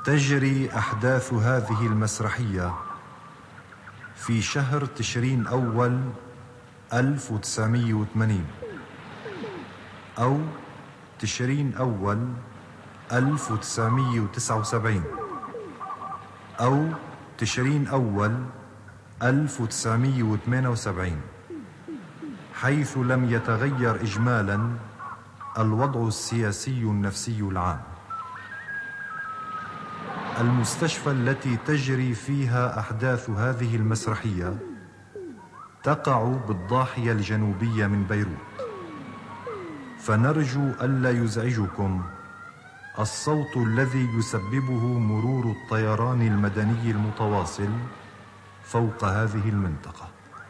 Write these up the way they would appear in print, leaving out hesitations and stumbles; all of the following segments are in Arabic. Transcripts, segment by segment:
تجري أحداث هذه المسرحية في شهر تشرين أول 1980 أو تشرين أول 1979 أو تشرين أول 1978، حيث لم يتغير إجمالاً الوضع السياسي النفسي العام. المستشفى التي تجري فيها أحداث هذه المسرحية تقع بالضاحية الجنوبية من بيروت، فنرجو ألا يزعجكم الصوت الذي يسببه مرور الطيران المدني المتواصل فوق هذه المنطقة.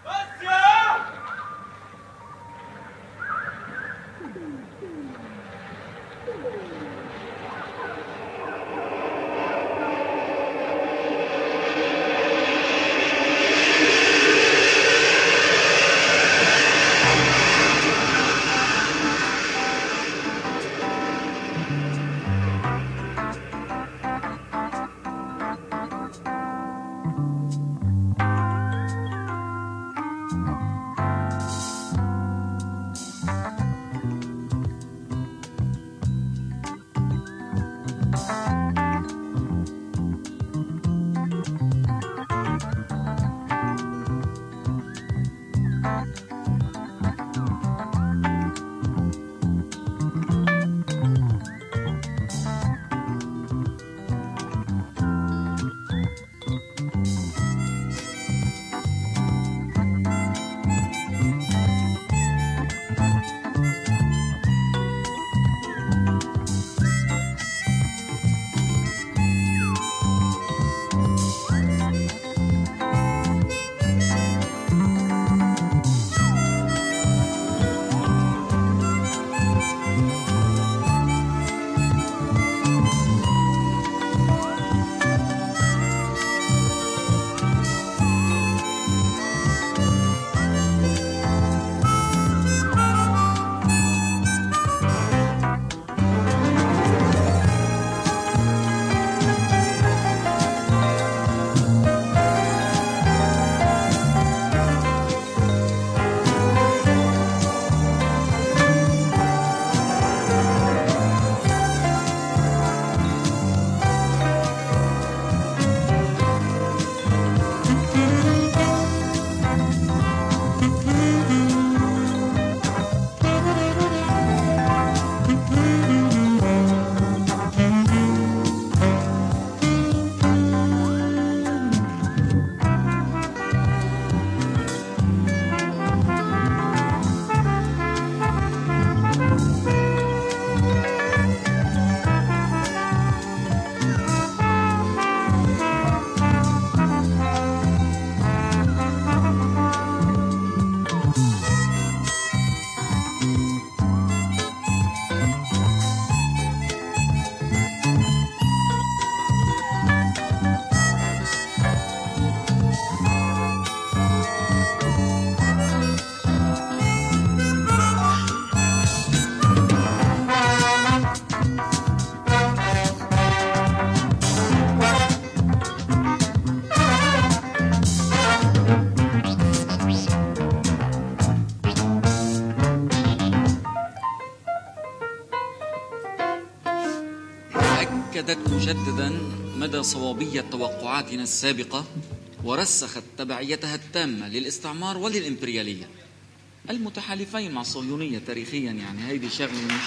أكدت مجددا مدى صوابية توقعاتنا السابقة ورسخت تبعيتها التامة للاستعمار وللإمبريالية المتحالفين مع الصهيونية تاريخيا. يعني هيدي شغلة مش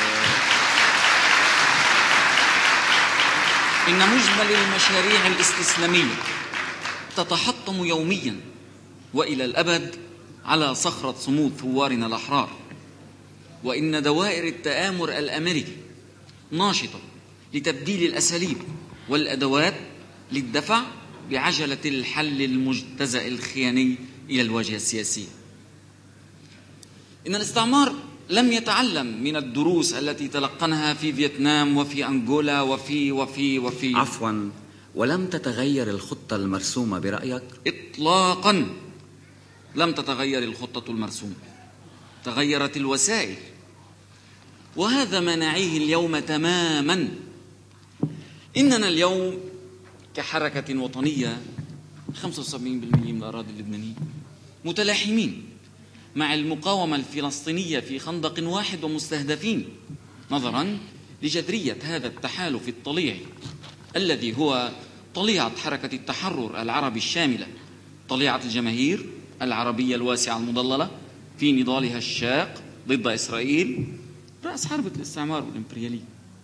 إن مجمل المشاريع الاستسلامية تتحطم يوميا وإلى الأبد على صخرة صمود ثوارنا الأحرار، وإن دوائر التآمر الأمريكي ناشطة لتبديل الأساليب والأدوات للدفع بعجلة الحل المجتزأ الخياني إلى الواجهة السياسية. إن الاستعمار لم يتعلم من الدروس التي تلقنها في فيتنام وفي أنغولا وفي عفوا، ولم تتغير الخطة المرسومة برأيك؟ إطلاقا لم تتغير الخطة المرسومة، تغيرت الوسائل، وهذا ما نعيه اليوم تماما. إننا اليوم كحركة وطنية 75% من الأراضي اللبنانية متلاحمين مع المقاومة الفلسطينية في خندق واحد ومستهدفين، نظرا لجذرية هذا التحالف الطليعي الذي هو طليعة حركة التحرر العربي الشاملة، طليعة الجماهير العربية الواسعة المضللة في نضالها الشاق ضد إسرائيل رأس حربة الاستعمار والإمبريالية.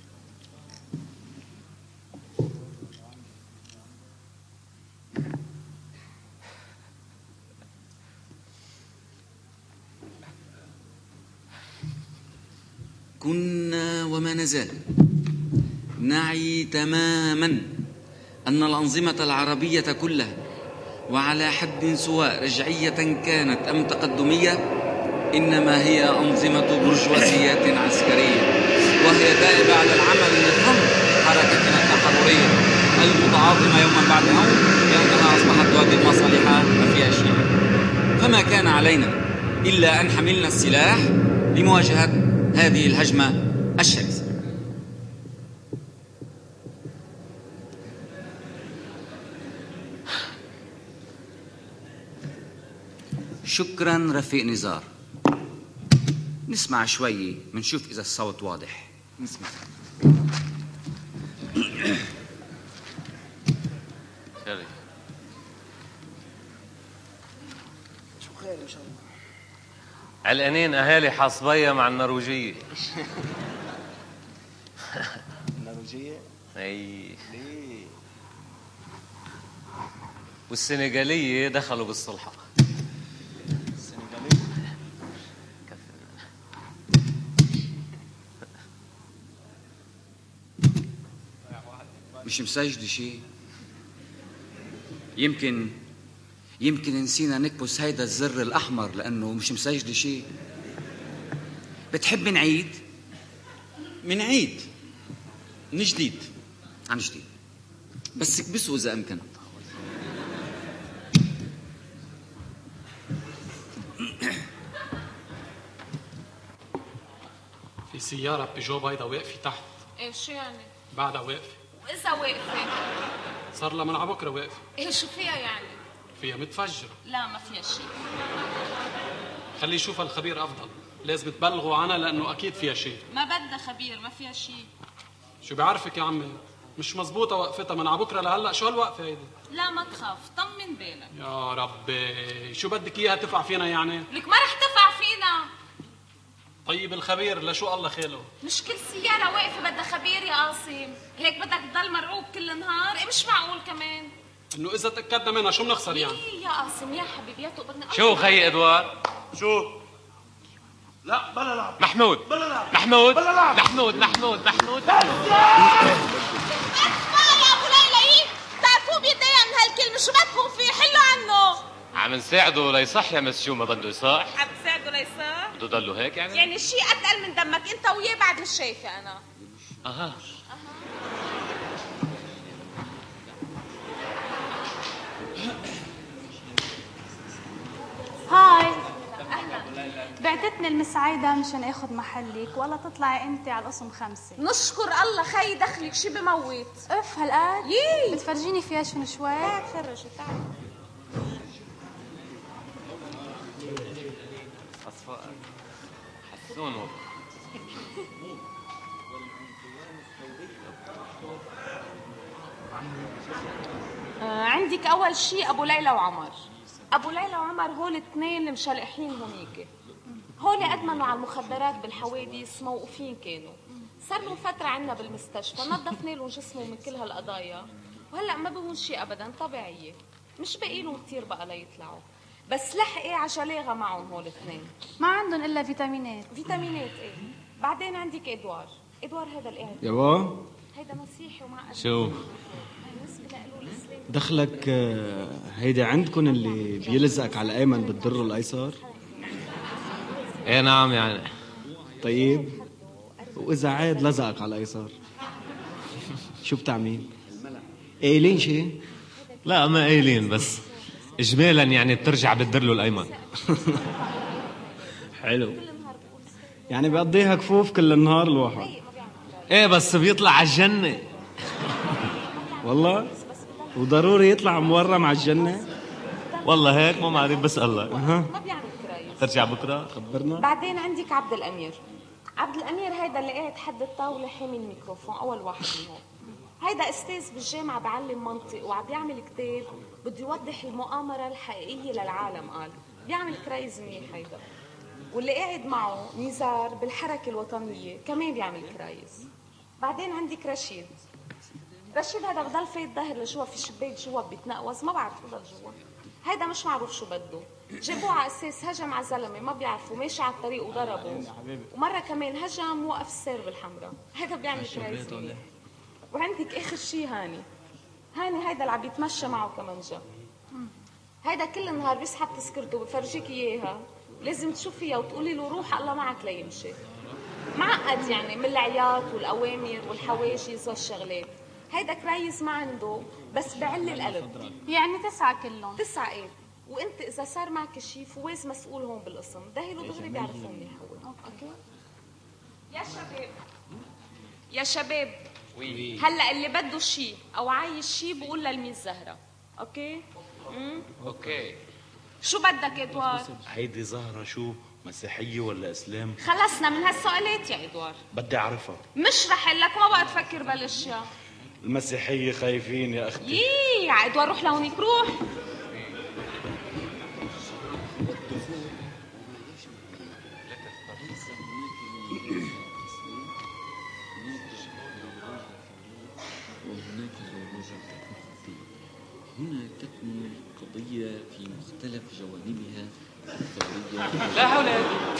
كنا وما نزال نعي تماما أن الأنظمة العربية كلها وعلى حد سواء رجعية كانت أم تقدمية إنما هي أنظمة برجوازيات عسكرية، وهي دائبة على العمل لضم حركتنا التحررية المتعاظمة يوما بعد يوم لأنها أصبحت تؤدي المصالح ما فيها شيء. فما كان علينا إلا أن حملنا السلاح لمواجهة هذه الهجمة الشرسة. شكرا رفيق نزار. نسمع شوي منشوف إذا الصوت واضح. نسمع. شو خير إن شاء الله. علقانين أهالي حصبية مع النرويجية. النرويجية؟ أي ليه؟ والسنغالية دخلوا بالصلحة. السنغالية؟ مش مسجل شيء؟ يمكن نسينا نكبس هيدا الزر الأحمر لأنه مش مسجل شيء. بتحب نعيد؟ منعيد من جديد. عن جديد بس اكبسوا إذا أمكن. في سيارة بيجو بيضة واقفة تحت. ايه شو يعني؟ بعدها واقفة. وإذا واقفة؟ صار لها من على بكرة واقفة. ايه شو فيها يعني؟ فيها متفجرة. لا ما فيها شيء. خليه يشوفها الخبير أفضل. لازم تبلغوا عنها لأنه أكيد فيها شيء. ما بدها خبير، ما فيها شيء. شو بيعرفك يا عمي؟ مش مزبوطة وقفتها من على بكرة لهلأ. شو هالوقفة هيدي؟ لا ما تخاف، طمن بالك. يا ربي شو بدك إياها تفع فينا يعني؟ لك ما رح تفع فينا. طيب الخبير لشو الله خيله؟ مش كل سيارة واقفة بدها خبير يا قاسم. هيك بدك تضل مرعوب كل النهار؟ ايه مش معقول كمان. إنه إذا تأكدنا منها شو بنخسر يعني؟ إيه يا قاسم يا حبيبي يا تقبرنا. شو خي إدوار؟ شو؟ لا بلا لعب. محمود بلا لعب. محمود بلا لعب. محمود محمود محمود. اسمع يا أبو ليلى، بتعرفوا بيتضايق من هالكلمة. شو بدكم فيه؟ حلوا عنه. عم نساعده ليصح يا مس. شو ما ضله يصح؟ عم تساعده ليصح؟ بده ضله هيك يعني؟ يعني الشيء أتقل من دمك أنت وياه بعد مش شايفة أنا. أها. هاي بعتتني المسعيدة مشان اخذ محلك ولا تطلعي انت على القسم 5. نشكر الله خي دخلك شي بموت. اف هالقد؟ يي بتفرجيني فيها شنو شوي؟ تعال تفرجي تعال. أصفاء حسون والله. عندك أول شي أبو ليلى وعمر. أبو ليلى وعمر هول اثنين المشلقحين هونيك. هول أدمنوا على المخدرات بالحوادث، موقوفين كانوا. صار لهم فترة عنا بالمستشفى، نظفنا لهم جسمهم من كل هالقضايا، وهلأ ما بهون شي أبدا، طبيعية. مش باقي لهم كتير بقى ليطلعوا، بس لحقي عجلاغة معهم هول اثنين. ما عندهم الا فيتامينات. فيتامينات ايه. بعدين عندك إدوار هذا القاعد. يابا هيدا مسيحي ومعقد. شو؟ بالنسبة له الإسلام. دخلك هيدا عندكم اللي بيلزقك على الايمن بالضر الايسر؟ ايه نعم يعني. طيب واذا عاد لزقك على الايسر شو بتعمل؟ قايلين شيء؟ لا ما قايلين، بس اجمالا يعني بترجع بالدرلو الايمن. حلو، يعني بقضيها كفوف كل النهار الواحد. ايه بس بيطلع على الجنة. والله وضروري يطلع مورم على الجنة. والله هيك ما بعرف بسألك. ما بيعمل كرايس. ترجع بكره خبرنا. بعدين عندك عبد الامير. عبد الامير هيدا اللي قاعد حد الطاوله حامي الميكروفون، اول واحد من هون. هيدا استاذ بالجامعه بعلم منطق وعم بيعمل كتاب بده يوضح المؤامره الحقيقيه للعالم. قال بيعمل كرايز منيح هيدا. واللي قاعد معه نزار بالحركه الوطنيه كمان بيعمل كرايز. بعدين عندك رشيد. رشيد هذا بضل فايت ظهر لجوا في شباك جوا بيتنقوز، ما بعرف بضل جوا. هيدا مش معروف شو بده. جابوه على اساس هجم على زلمه ما بيعرفوا ماشي على الطريق وضربه، ومره كمان هجم وقف السير بالحمراء. هيدا بيعمل كرايز منيح. وعندك اخر شيء هاني هيدا اللي عم يتمشى معه كمان جا. هيدا كل النهار بيسحب تذكرته بفرجيك اياها، لازم تشوفيها وتقولي له روح الله معك ليمشي. معقد يعني من العياط والاوامر والحواجز والشغلات. هيدا كرايز ما عنده بس بعل القلب. يعني 9 كلهم. 9 ايه. وانت اذا صار معك شيء فواز مسؤول هون بالقسم، دهلوا دغري بيعرفوا منيح هو. اوكي يا شباب، يا شباب هلا اللي بده شيء او عايز شيء بقول للميس زهره. اوكي اوكي. شو بدك ادوار؟ هيدي زهرة شو مسيحية ولا اسلام؟ خلصنا من هالسؤالات يا ادوار. بدي اعرفها. مش رح لك، ما بقى تفكر بالاشياء. المسيحية خايفين يا اختي. يي يا ادوار روح لهونيك روح. هنا تكمن القضية في مختلف جوانبها الثورية. لا حول.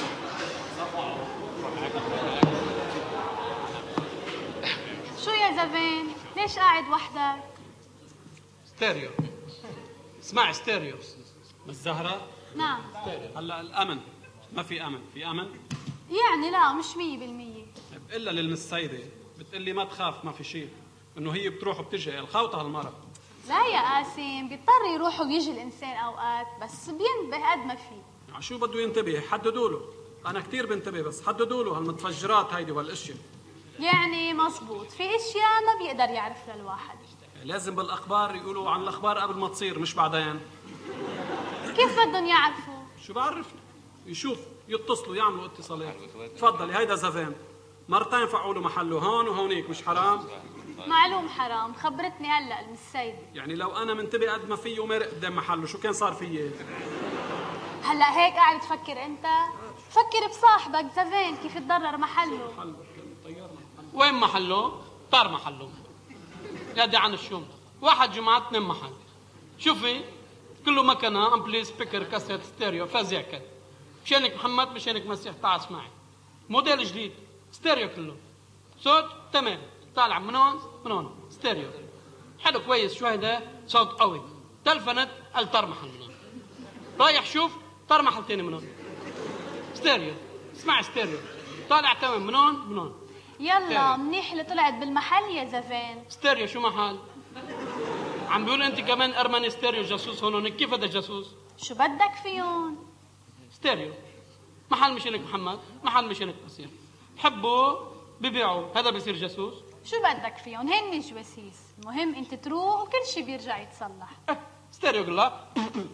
شو يا زفين؟ ليش قاعد وحدك؟ ستيريو. اسمعي ستيريو. بس زهرة. نعم. هلا الأمن ما في أمن، في أمن؟ يعني لا مش 100%. إلا للمسيدة بتقلي ما تخاف ما في شيء، إنه هي بتروح وبتجي الخوطة هالمرة. لا يا قاسم، بيضطر يروح ويجي الإنسان أوقات بس بينتبه قد ما فيه. يعني شو بده ينتبه؟ حددوا له. أنا كتير بنتبه بس حددوا له هالمتفجرات هيدي والأشياء. يعني مزبوط، في أشياء ما بيقدر يعرفها الواحد. لازم بالأخبار يقولوا عن الأخبار قبل ما تصير مش بعدين. كيف بدهم يعرفوا؟ شو بعرفنا؟ يشوف يتصلوا يعملوا اتصالات. تفضلي هيدا زفان. مرتين فعوا له محله هون وهونيك، مش حرام؟ معلوم حرام، خبرتني هلا المسيدة. يعني لو انا منتبه قد ما فيه ومارق قدام محله شو كان صار فيي؟ هلا هيك قاعد تفكر انت؟ فكر بصاحبك زفين كيف تضرر محله. وين محله؟ طار محله. يا دي عن الشوم. واحد جمعة 2 محل. شوفي كله مكنه امبلي سبيكر كاسيت ستيريو فازع كان. مشانك محمد مشانك مسيح تعال اسمعي. موديل جديد ستيريو كله. صوت تمام. طالع من هون ستيريو حلو كويس. شو هيدا؟ صوت قوي. تلفنت قال طار محل من هون. رايح شوف طار محل تاني من هون. ستيريو. اسمعي ستيريو طالع تمام من هون. يلا ستيريو. منيح اللي طلعت بالمحل يا زفين. ستيريو شو محل؟ عم بيقول انت كمان ارماني ستيريو جاسوس هون. كيف هذا جاسوس؟ شو بدك فيهم؟ ستيريو محل مشانك محمد، محل مشانك مسيح. بحبوا ببيعوا، هذا بصير جاسوس؟ شو بدك فيهم؟ هن مش جواسيس، المهم انت تروح وكل شيء بيرجع يتصلح. ستيريو قال لا.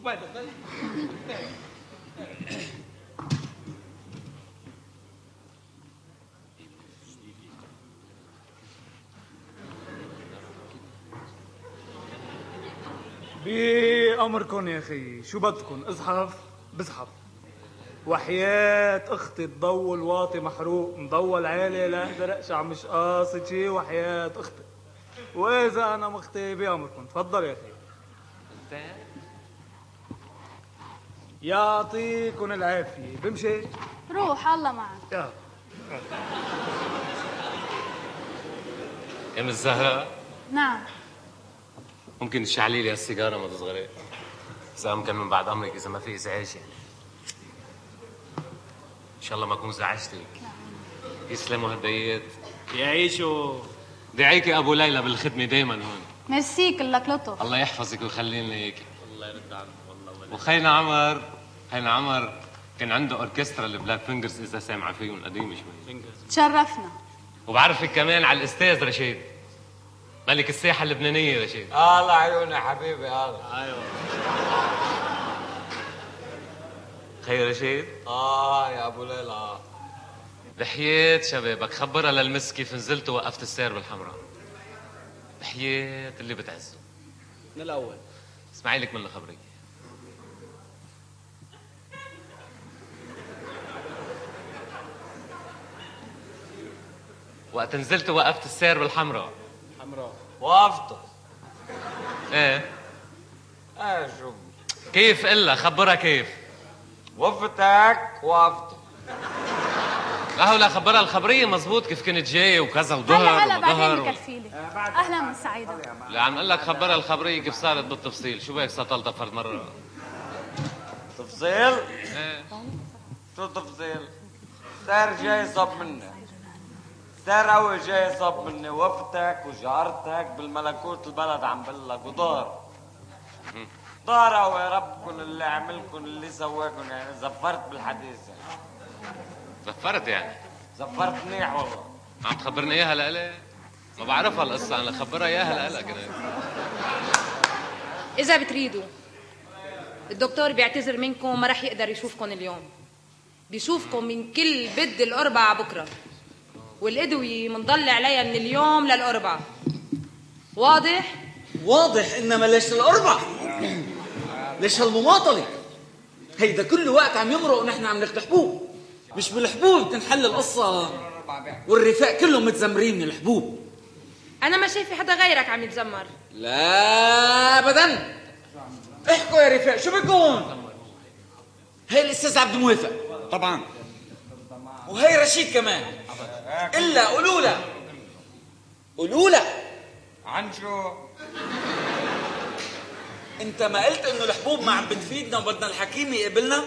بأمركم يا أخي شو بدكم؟ ازحف بزحف. وحياة أختي الضو الواطي محروق مضوى العالي لا أقدر أقشع مش قاصد شي. وحياة أختي وإذا أنا مختي بأمركم تفضل يا أخي. يعطيكم العافية. بمشي؟ روح الله معك. يا يا مس زهرة نعم. ممكن تشعلي لي هالسيجارة ما تصغري؟ إذا أمكن من بعد أمرك، إذا ما في إزعاج يعني. إن شاء الله ما أكون زعجتك. يسلموا هالديات. يعيشوا. دعيكي أبو ليلى بالخدمة دايما هون. ميرسي كلك لطف. الله يحفظك ويخلينا إياكي. الله يرد عنك والله. وخينا عمر كان عنده أوركسترا البلاك فينجرز، إذا سامعة فيهم، قديم شوي. تشرفنا. وبعرفك كمان على الأستاذ رشيد. ملك الساحة اللبنانية رشيد. الله عيوني حبيبي. الله ايوه. خير رشيد؟ يا ابو ليلى. بحياة شبابك خبرها للمس كيف نزلت ووقفت السير بالحمراء. بحياة اللي بتعزه. من الاول. اسمعي لك من الخبرية. وقت نزلت ووقفت السير بالحمراء. حمراء. وقفت. ايه شو كيف؟ إلا خبرها كيف. وقفتك وقفت. لا خبرها الخبرية مزبوط كيف كنت جاي وكذا وظهر هلا بعدين بكفيلي. اهلا من سعيدة. لا عم اقول لك خبرها الخبرية كيف صارت بالتفصيل. شو بك سطلتها فرد مرة؟ تفصيل؟ ايه شو تفصيل؟ سار جاي صب مني. سار اول جاي صب مني. وقفتك وجارتك بالملكوت البلد عم بقلك وظهر. ظهر يا ربكم اللي عملكم اللي سواكم يعني. زفرت بالحديث يعني. زفرت يعني؟ زفرت منيح والله. عم تخبرني اياها لإلي؟ ما بعرفها القصة انا. خبرها اياها لإلك انا. إذا بتريدوا الدكتور بيعتذر منكم، ما رح يقدر يشوفكم اليوم. بيشوفكم من كل بد الأربعة بكرة، والأدوية منضل عليها من اليوم للأربعة. واضح؟ واضح. إنما ليش الأربعة؟ ليش هالمماطلة؟ هيدا كل وقت عم يمرق ونحن عم ناخد حبوب. مش بالحبوب تنحل القصة، والرفاق كلهم متزمرين من الحبوب. أنا ما شايفة حدا غيرك عم يتزمر. لا أبدا. احكوا يا رفاق شو بكون؟ هي الأستاذ عبد الموافق طبعا، وهي رشيد كمان. إلا قولوا له عن شو؟ انت ما قلت انه الحبوب ما عم بتفيدنا وبدنا الحكيم يقبلنا؟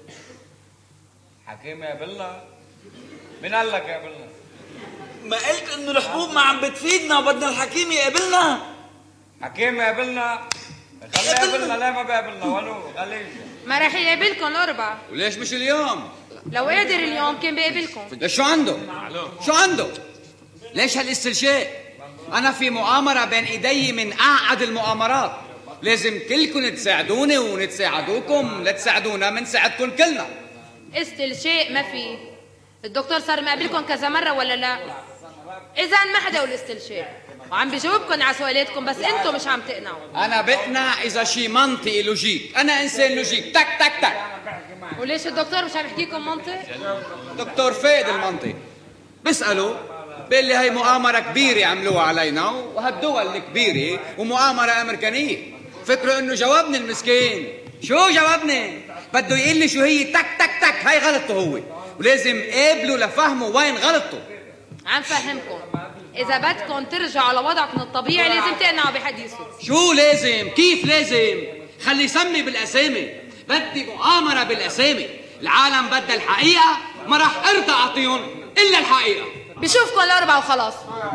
حكيم يقبلنا؟ مين قال لك يقبلنا؟ ما قلت انه الحبوب ما عم بتفيدنا وبدنا الحكيم يقبلنا؟ حكيم يقبلنا؟ خليه يقبلنا. ليه ما بيقبلنا؟ ولو خليه. ما رح يقابلكم الأربعة. وليش مش اليوم؟ لو قادر اليوم كان بيقابلكم. ليش شو عنده؟ ليش هالاستلشاء؟ انا في مؤامرة بين ايدي من اعقد المؤامرات. لازم كلكم تساعدوني ونتساعدوكم. لا تساعدونا منساعدكم كلنا. استلشاء ما في. الدكتور صار مقابلكم كذا مرة ولا لا؟ إذا ما حدا يقول استلشاء، وعم بجاوبكم على سؤالاتكم بس انتم مش عم تقنعوا. انا بقنع اذا شي منطقي لوجيك. انا انسان لوجيك. تك تك تك. وليش الدكتور مش عم يحكيكم منطق؟ دكتور فايد المنطق. بسأله بيقول لي هي مؤامرة كبيرة عملوها علينا وهالدول الكبيرة ومؤامرة أمريكانية. فكروا إنه جاوبني المسكين. شو جاوبني؟ بده يقول لي شو هي. تك تك تك. هاي غلطته هو، ولازم قابله لفهمه وين غلطته. عم فهمكم. إذا بدكم ترجعوا لوضعكم الطبيعي لازم تقنعوا بحديثه. شو لازم؟ كيف لازم؟ خلي يسمي بالأسامي. بدي مؤامرة بالأسامي. العالم بدها الحقيقة، ما راح أرضى أعطيهم إلا الحقيقة. بشوفكم الأربعة وخلاص.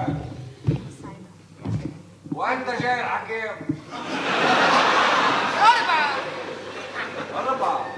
وأنت جاي الحكيم؟ أربعة.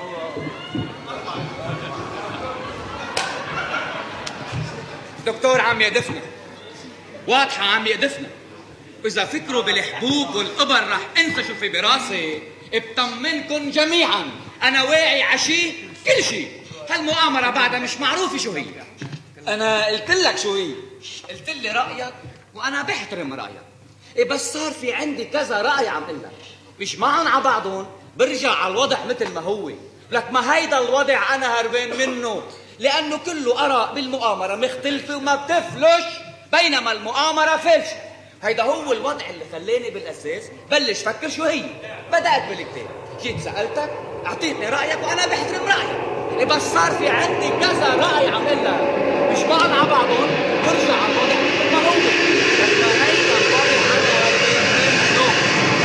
دكتور عم يقدفنا. واضحة عم يقدفنا. وإذا فكروا بالحبوب والقبر رح أنسى شو في براسي. بطمنكن جميعا أنا واعي عشي كل شيء. هالمؤامرة بعدها مش معروفة شو هي. أنا قلت لك شو هي. قلت لي رأيك وأنا بحترم رأيك. بس صار في عندي كذا رأي عم قلك مش معن على بعضهم. برجع على الوضع مثل ما هو. لك ما هيدا الوضع أنا هربان منه، لأنه كله آراء بالمؤامرة مختلفة وما بتفلش، بينما المؤامرة فلش. هيدا هو الوضع اللي خلاني بالأساس بلش فكر شو هي. بدأت بالكتاب، جيت سألتك أعطيتني رأيك وأنا بحترم رأيك. بس صار في عندي كذا رأي عم قلك مش معن على بعضهم. برجع على الوضع مثل ما هو. لما هيدا الوضع أنا هربان منه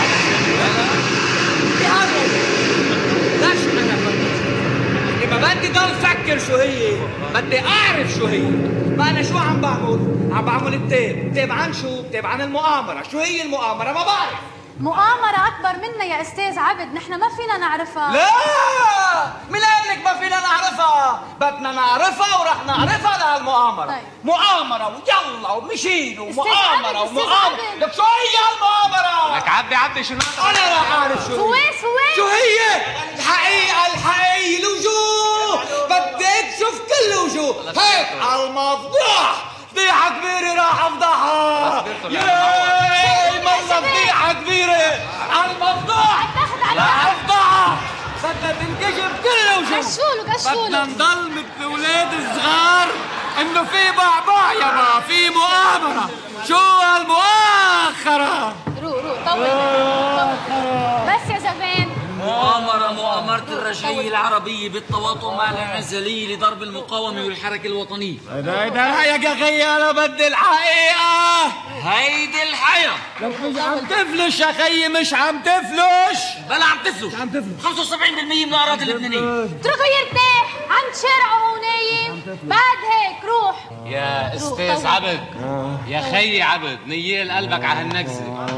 بهالوضع. ليش أنا فكرت؟ لما بدي ضل فكر شو هي بدي أعرف شو هي. ما أنا شو عم بعمل كتاب عن شو؟ كتاب عن المؤامرة. شو هي المؤامرة؟ ما بعرف. مؤامرة أكبر منا يا أستاذ عبد. نحن ما فينا نعرفها. لا، مين قال لك ما فينا نعرفها؟ مؤامرة بدنا نعرفها ورح نعرفها لهالمؤامرة. مؤامرة ويلا ومشينا ومؤامرة ومؤامرة. لك شو هي هالمؤامرة؟ لك عبي شو أنا لا أعرف شو هي. شو هي؟ الحقيقة الوجوه بدي تشوف كل الوجوه هيك على المفضوح. فضيحة كبيرة راح أفضحها. ياي مرة فضيحة كبيرة على المفضوح راح أفضحها. بدنا تنكشف كل وجوه. بدنا نضل مثل اولاد الصغار انه في بعبع يابا في مؤامرة. شو هالمؤاخرة؟ روق طول بس يا زمان. مؤامرة الرجعية العربية بالتواطؤ مع الانعزالية لضرب المقاومة والحركة الوطنية. هيدا رأيك يا خيي. أنا بدي الحقيقة. هيدي الحقيقة. لك مش عم تفلش يا خيي. مش عم تفلش. بلا عم تفلش. 75% من الأراضي اللبنانية. اتركوا يرتاح. عم تشرعوا ونايم. بعد هيك روح. يا استاذ عبد يا خيي عبد نيال قلبك على هالنكزة.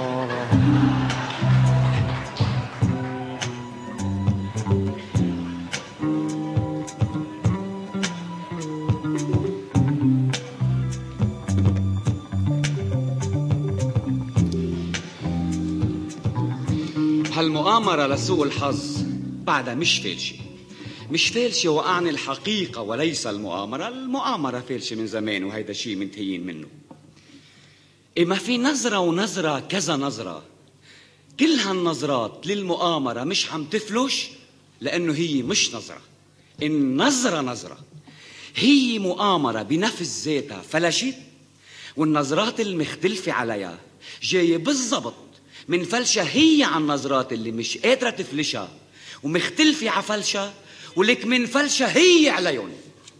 هالمؤامرة لسوء الحظ بعدها مش فالشة وأعني الحقيقة وليس المؤامرة فالشة من زمان وهيدا شيء منتهيين منه. إما في نظرة ونظرة كذا نظرة. كل هالنظرات للمؤامرة مش عم تفلش لأنه هي مش نظرة. النظرة نظرة. هي مؤامرة بنفس ذاتها فلشت والنظرات المختلفة عليها جاية بالضبط من فلشة هي عن النظرات اللي مش قادرة تفلشها ومختلفة على فلشة ولك من فلشة هي عليهم.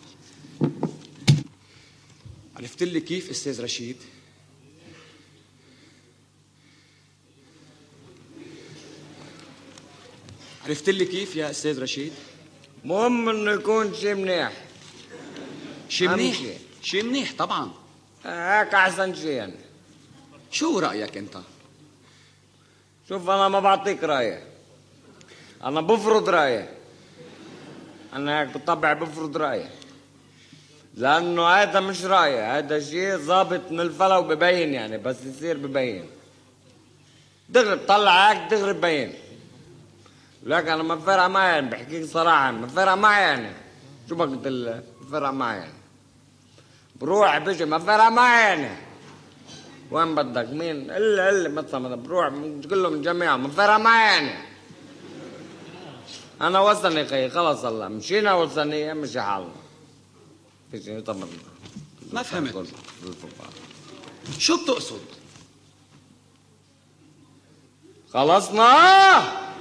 عرفت لي كيف أستاذ رشيد؟ عرفت لي كيف يا أستاذ رشيد؟ مهم إنه يكون شيء منيح. شيء منيح طبعا. هيك أحسن شيء يعني. شو رأيك أنت؟ شوف أنا ما بعطيك رأيي. أنا بفرض رأيي. أنا هيك بطبع بفرض رأيي. لأنه هذا مش رأيي. هذا شيء ظابط من الفلا وببين يعني بس يصير ببين. دغري بطلع هيك دغري ببين. لك أنا ما فرق معي يعني بحكيك صراحة ما فرق معي يعني. شو ما قلت ما فرق معي يعني. بروح بيجي ما فرق معي يعني. وين بدك مين؟ اللي مثلا بروح كله من جميعه ما فرق معي يعني. أنا وثني خي خلص الله مشينا وثنية مشي حالنا. في شيء طبعا ما فهمت. شو بتقصد؟ خلصنا.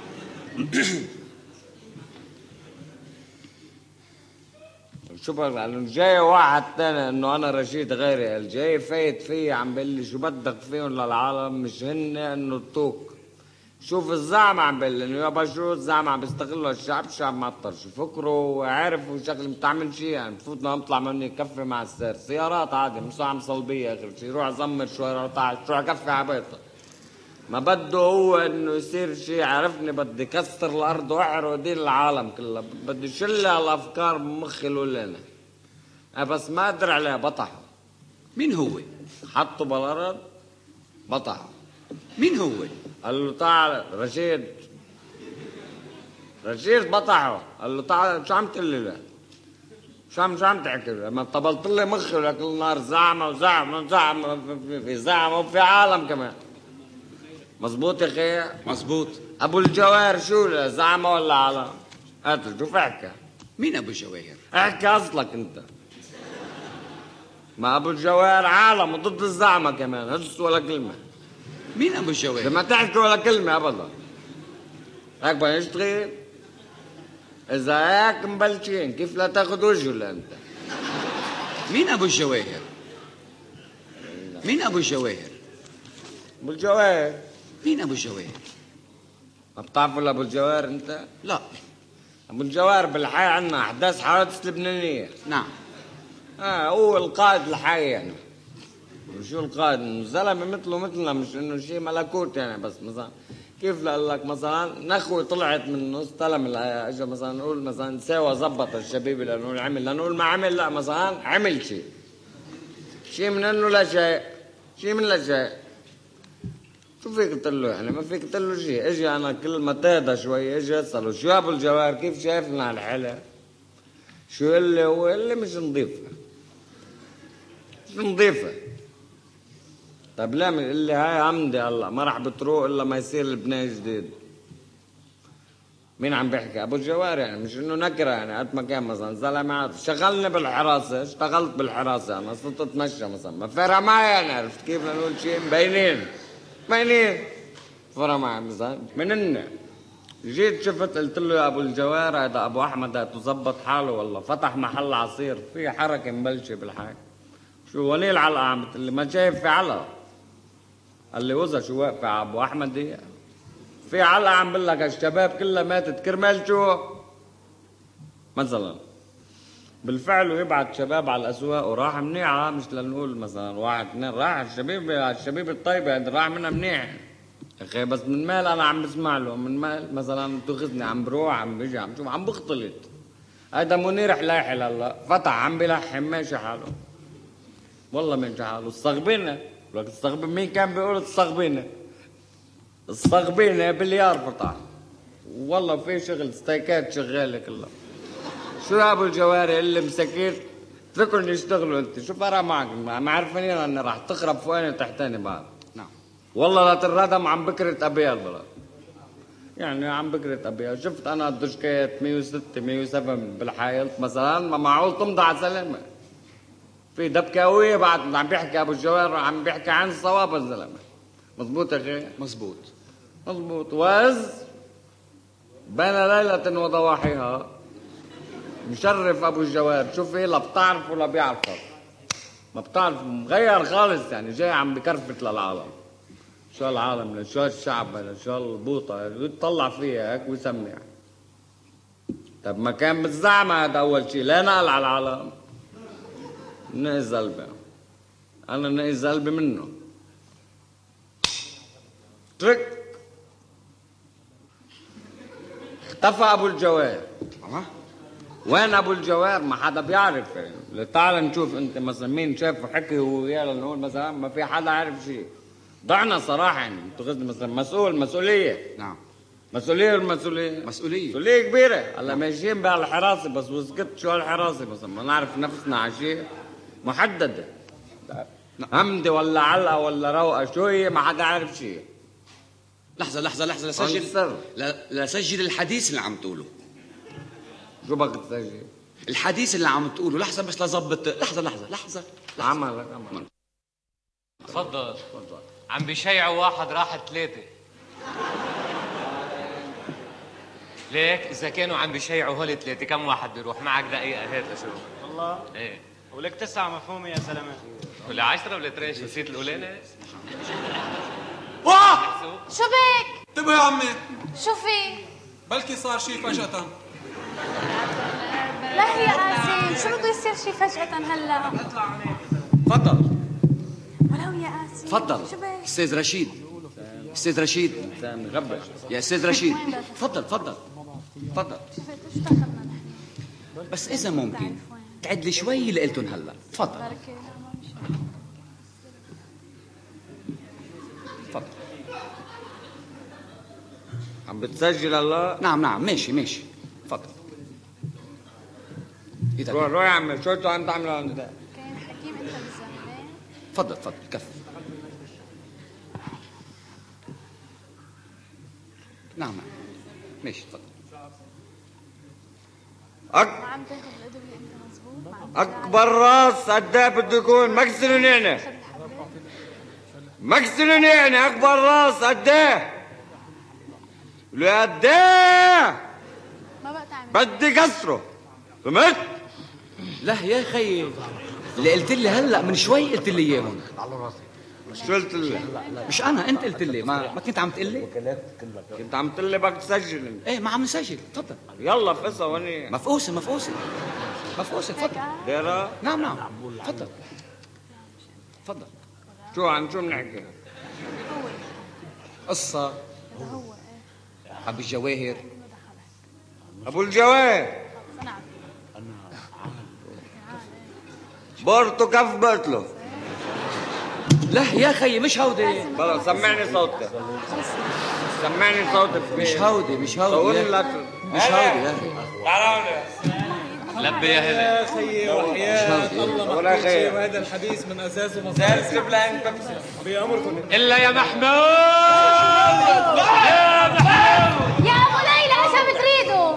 شو بقى جاي واحد تاني انه انا رشيد غيري الجاي فايت فيي عم بيقول لي شو بدك فيهم للعالم مش هن انه الطوق. شوف الزعم عم بيقول انه يابا شو الزعم عم بيستغلوا الشعب معطر شو فكروا عارف وشكل بتعمل شيء يعني بفوت نطلع مني كفي مع السير سيارات عادي مش عم صلبيه اخر شيء يروح زمر شوي تروح كفي على بيته. ما بده هو انه يصير شيء عرفني بدي كسر الارض واحرق دين العالم كلها بدي شل هالافكار بمخي الاولاني. بس ما قدر عليها بطحه. مين هو؟ حطه بالارض بطحه. مين هو؟ قال له تعال رشيد بطحه. قال له تعال شو عم تقول لي شو عم تحكي لما طبلت لي مخي ولك النار زعمه في زعمه وفي عالم كمان. مزبوط يا خي؟ مزبوط. ابو الجواهر شو زعمه ولا عالم؟ قاتل شوف احكي. مين ابو الجواهر؟ احكي اصلك انت. ما ابو الجواهر عالم وضد الزعمه كمان هس ولا كلمه. مين ابو الجواهر؟ ما تحكي ولا كلمه ابدا. هيك بدنا نشتغل. اذا هيك مبلشين كيف لا تاخذ وجهه لانت. مين ابو الجواهر؟ مين ابو الجواهر؟ ابو الجواهر. مين ابو الجواهر؟ ما بتعرفوا ابو الجواهر انت؟ لا. ابو الجواهر بالحي عنا احداث حوادث لبنانيه. نعم. هو القائد الحي يعني. شو القائد؟ زلمه مثله مثلنا مش انه شيء ملكوت يعني بس مثلا كيف قال لك مثلا نخوه طلعت من النص استلم اجى مثلا نقول مثلا ساوى زبط الشبيبه لنقول عمل، لنقول ما عمل لا مثلا عمل شيء من انه لا شيء، شيء من لا شيء. شو فيك تقول له يعني؟ ما فيك تقول له شيء. اجي انا كل ما تهدى شوي اجي اساله شو ابو الجوار كيف شايفنا هالحلا؟ شو قال لي؟ هو قال لي مش نظيفه. مش نظيفه. طيب لا قال لي هاي عمدي هلا ما راح بتروق الا ما يصير البناء جديد. مين عم بيحكي؟ ابو الجوار يعني، مش انه نكره يعني. قد ما كان مثلا زلمه شغلني بالحراسه، اشتغلت بالحراسه انا، صرت اتمشى مثلا ما فرق معي انا، عرفت كيف؟ لنقول شيء مبينين فرق معي مثلا مننا. جيت شفت قلت له يا ابو الجوار هذا ابو احمد هذا تظبط حاله والله، فتح محل عصير في حركه مبلشه بالحي. شو ولي العلقه عم بتقول لي؟ ما شايف في علقه. قال لي وزا شو واقفه على ابو احمد دي؟ في علقه عم بقول لك الشباب كلها ماتت كرمال شو؟ مثلا بالفعل ويبعت شباب على الاسواق وراح منيعه، مش لنقول مثلا واحد اثنين، راح الشبيب الطيبه هذا راح منها منيح. اخي بس من مال انا عم بسمع له، من مال مثلا تاخذني عم بروح عم بيجي عم شوف عم بختلط. هذا منير حلاحي هلا فتح عم بلحم ماشي حاله. والله ماشي حاله. الصغبينه لك الصغبينه، مين كان بيقول الصغبينه؟ الصغبينه بليار فتح. والله في شغل ستيكات شغاله كلها. شو يا ابو الجواري اللي مسكين اتركهم يشتغلوا انت، شو فرق معك؟ ما عارفين اني راح تخرب فوقاني وتحتاني بعد. نعم والله لا تنردم عم بكرة ابيال بلا. يعني عم بكرة ابيال، شفت انا الدشكات 106 107 بالحائط مثلا، ما معقول تمضي على سلامة. في دبكة قوية بعد عم بيحكي ابو الجوار، عم بيحكي عن صواب الزلمة. مزبوط يا اخي؟ مزبوط. وز بين ليلة وضواحيها مشرف ابو الجوار. شوف ايه، لا بتعرف ولا بيعرفك، ما بتعرف، مغير خالص يعني، جاي عم بكرفت للعالم. شو هالعالم، شو هالشعب، شو هالبوطه، يطلع فيها هيك ويسمع. طب ما كان بالزعمه هذا اول شيء، لا نقل على العالم. نقي زلبه، انا نقي زلبه منه. ترك اختفى ابو الجوار. وين ابو الجوار؟ ما حدا بيعرف يعني. تعال نشوف انت مثلا مين شاف وحكي ويا نقول مثلا ما في حدا عارف شيء. ضعنا صراحه يعني. تاخذني مثلا مسؤوليه. نعم مسؤوليه والمسؤوليه مسؤوليه كبيره. هلا ماشيين بهالحراسه بس وسكت شو هالحراسه مثلا ما نعرف نفسنا على شيء محدده. همدي ولا علقه ولا روقه شو هي ما حدا عارف شيء. لحظه لسجل لسجل الحديث اللي عم تقوله. شو بدك تسجل؟ الحديث اللي عم تقوله. لحظه بس لظبط. لحظه عمل تفضل. عم بيشيعوا واحد راح 3. ليك اذا كانوا عم بيشيعوا هول 3 كم واحد بيروح معك دقيقه هات لشوف. والله ايه ولك 9 مفهومه يا سلامات. ولا 10 ولا 12 نسيت الاولاني. واه شو بك؟ انتبهوا يا عمي، شو في؟ بلكي صار شيء فجأة. لا يا قاسم، شو بده يصير شيء فجأة هلا؟ تفضل ولو يا قاسم. تفضل. شو بك؟ استاذ رشيد غبش يا استاذ رشيد. تفضل شو دخلنا نحن؟ بس اذا ممكن تعد لي شوي اللي قلتن هلا. تفضل. عم بتسجل هلا؟ نعم ماشي. تفضل. روح يا عمي، شو انت عم تعمل هون؟ كان حكيم انت بالزلمه. تفضل كفي. نعم ماشي تفضل. ما عم تاخذ الادويه انت مزبوط؟ اكبر راس قد ايه بده يكون؟ مكسلن يعني اكبر راس قد ايه؟ ولو قد ايه؟ ما بقى تعمل بدي كسره، فهمت؟ لا يا خيي اللي قلت لي هلا من شوي قلت لي اياهم. شو قلت لي؟ مش انا، انت قلت لي. ما كنت عم تقول لي؟ كنت عم تقول لي بدك تسجل. ايه ما عم نسجل. تفضل. يلا فقصه وني مفقوسه. تفضل. ديرة؟ نعم تفضل. شو بنحكي؟ قصة ابو الجواهر. ابو الجواهر بورتو كف بطله. لا يا خيي مش هودي. خلص سمعني صوتك. سمعني صوتك. مش هودي مش هودي. بقول لك مش هودي يا اخي. تعال لبي يا هلا. يا خيي وحياة الله ما خير. وهذا الحديث من اساسه مصاري. جيب لها انت بأمركم الا يا محمود. يا ابو ليلى ايش بتريدوا؟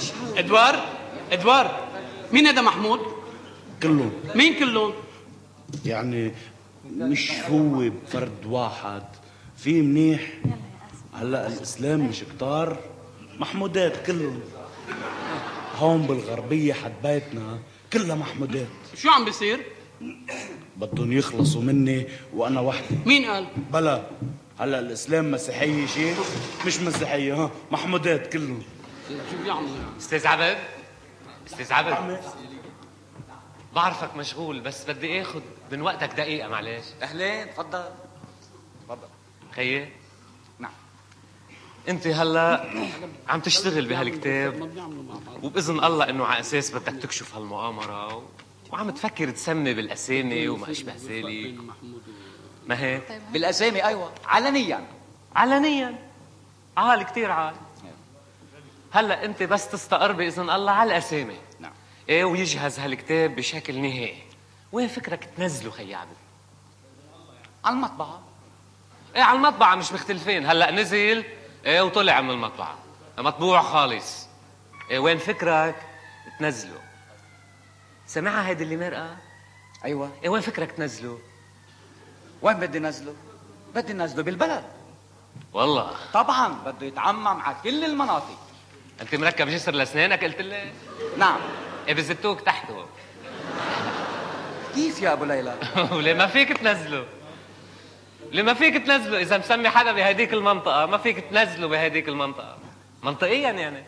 ادوار مين هذا محمود؟ كلهم. مين كلهم؟ يعني مش هو فرد واحد في منيح. هلا الاسلام مش كتار محمودات كلهم. هون بالغربيه حد بيتنا كلها محمودات. شو عم بيصير؟ بدهم يخلصوا مني وانا وحدي. مين قال؟ بلا هلا الاسلام مسيحيه شيء مش مسيحيه. ها محمودات كلهم. شو بيعملوا؟ استاذ عبد، استاذ عبد، بعرفك مشغول بس بدي اخذ من وقتك دقيقه معلش. اهلين تفضل. تفضل خيي. نعم. انت هلا عم تشتغل بهالكتاب وباذن الله انه على اساس بدك تكشف هالمؤامره وعم تفكر تسمي بالاسامي وما اشبه ذلك، ما هيك؟ بالاسامي ايوه علنيا. علنيا عال كتير عال. هلا انت بس تستقر باذن الله على الاسامي. نعم. ايه ويجهز هالكتاب بشكل نهائي. وين فكرك تنزله خي عبد؟ على المطبعه. ايه على المطبعه مش مختلفين. هلا نزل ايه وطلع من المطبعه مطبوع خالص. ايه وين فكرك تنزله؟ سمعها هيدي اللي مرقه؟ ايوه. ايه وين فكرك تنزله؟ وين بدي نزله؟ بدي نزله بالبلد. والله طبعا بده يتعمم على كل المناطق. انت مركب جسر لاسنانك قلت لي؟ نعم. ايه بزتوك تحته. كيف يا ابو ليلى؟ وليه ما فيك تنزله؟ ليه ما فيك تنزله؟ اذا مسمي حدا بهديك المنطقه ما فيك تنزله بهديك المنطقه منطقيا يعني.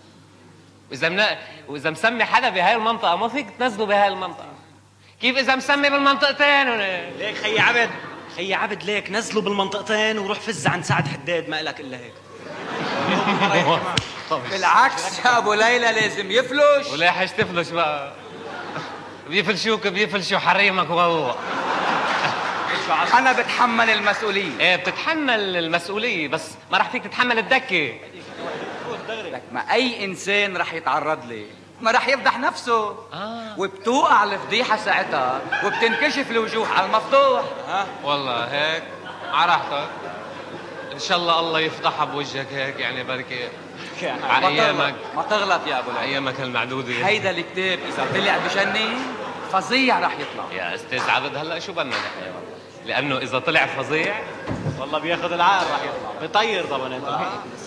واذا مسمي حدا بهاي المنطقه ما فيك تنزله بهاي المنطقه. كيف اذا مسمي بالمنطقتين؟ ليك خي عبد، خي عبد ليك نزله بالمنطقتين وروح فز عند سعد حداد، ما لك الا هيك. بالعكس يا ابو ليلى لازم يفلش. ولا حش تفلش بقى. بيفلشوا حريمك وهو. انا بتحمل المسؤوليه. ايه بتتحمل المسؤوليه بس ما رح فيك تتحمل الدكه. لك ما اي انسان رح يتعرض لي ما رح يفضح نفسه. وبتوقع الفضيحه ساعتها وبتنكشف الوجوه على المفضوح. والله هيك على راحتك. ان شاء الله يفضحها بوجهك هيك يعني بركي على ايامك. ما تغلط يا ابو ليلى. ايامك المعدوده. هيدا الكتاب اذا طلع بجني فظيع رح يطلع. يا استاذ عبد هلا شو بدنا نحن؟ لانه اذا طلع فظيع والله بياخذ العقل رح يطلع بيطير طبعا. انت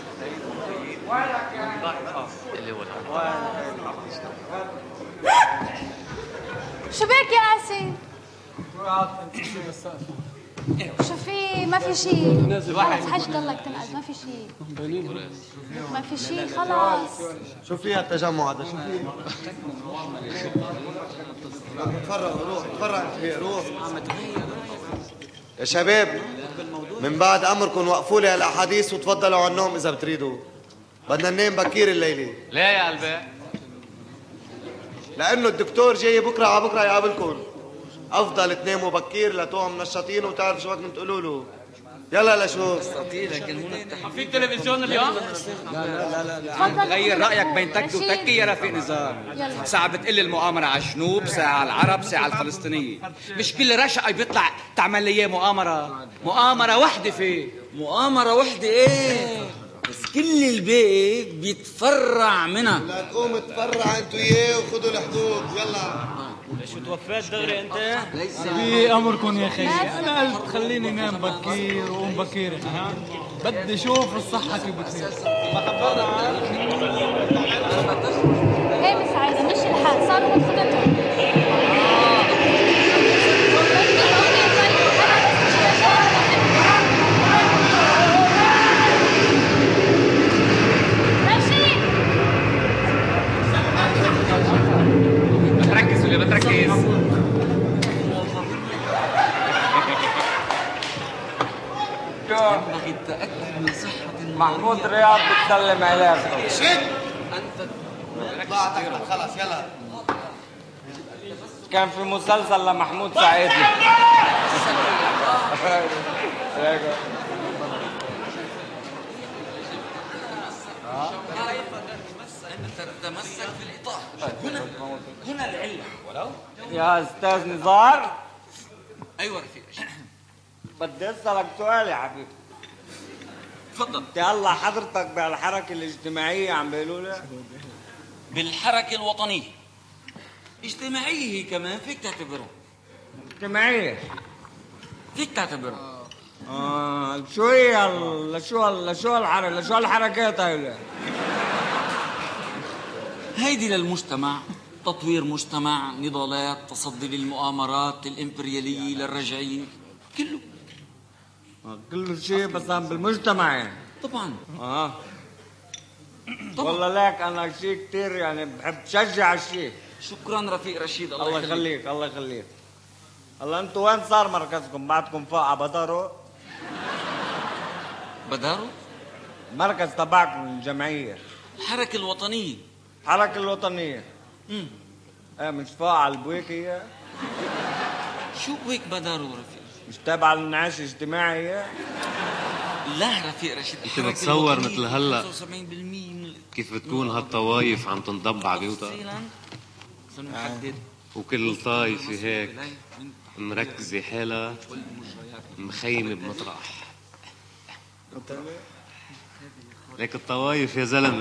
اللي هو شو بك يا قاسي؟ شو في؟ ما في شيء. خلص حاج ضلك تنقز. ما في شيء. ما في شيء خلاص. شو فيها التجمع هذا؟ شو فيه؟ تفرغ روح تفرغ روح يا شباب. من بعد امركم وقفوا لي هالاحاديث وتفضلوا على النوم اذا بتريدوا. بدنا ننام بكير الليله. ليه يا قلبي؟ لانه الدكتور جاي بكره على بكره يقابلكم. افضل تناموا بكير لتوعوا منشطين وتعرفوا شو بدكم تقولوا له. يلا لشوف. في تلفزيون اليوم؟ لا غير رايك بين تك وتكي يا رفيق نزار. ساعه بتقلي المؤامره على الجنوب، ساعه على العرب، ساعه على الفلسطينيه. مش كل رشقه بيطلع تعمل لي اياه مؤامره وحده. فيه مؤامره وحده ايه بس كل الباقي بيتفرع منها. لا تقوم تفرع انتوا اياه وخذوا الحبوب. يلا شو توفيت دغري انت؟ في امركم يا خيي. انا قلت خليني نام بكير وقوم بكير. بدي اشوف الصحه كيف بتصير. هي مساعدة مش الحال صاروا بخدتهم. بتركز ولا بتركز؟ ينبغي التأكد من صحة محمود رياض بتسلم عليك. شد بعدك خلص يلا. كان في مسلسل لمحمود سعيد. تمسك في الإطار. هنا العلة ولو يا أستاذ نزار. أيوة رفيق. بدي أسألك سؤال يا حبيبي. تفضل. يلا حضرتك بالحركة الاجتماعية عم بيقولوا لي؟ بالحركة الوطنية. اجتماعية هي كمان فيك تعتبرها. اجتماعية. فيك تعتبرها. شو هي شو الحركات هاي؟ هيدي للمجتمع، تطوير مجتمع، نضالات، تصدي للمؤامرات الإمبريالية للرجعية، كله. كل شيء بس بالمجتمع يعني. طبعا. طبعا. والله لك انا شيء كثير يعني بحب شجع الشيء. شكرا رفيق رشيد. الله يخليك. الله يخليك. الله انتوا وين صار مركزكم؟ بعدكم فوق على بدارو؟ بدارو؟ المركز تبعكم الجمعية. الحركة الوطنية. الحركة الوطنية. ايه مش فوق على البويكية؟ شو بويك بدارو رفيق؟ مش تابع للنعاش الاجتماعي؟ لا رفيق رشيد. انت بتصور مثل هلا كيف بتكون هالطوايف عم تنضب على بيوتها وكل طايفة هيك مركزة حالها مخيمة بمطرح. ليك الطوايف يا زلمة.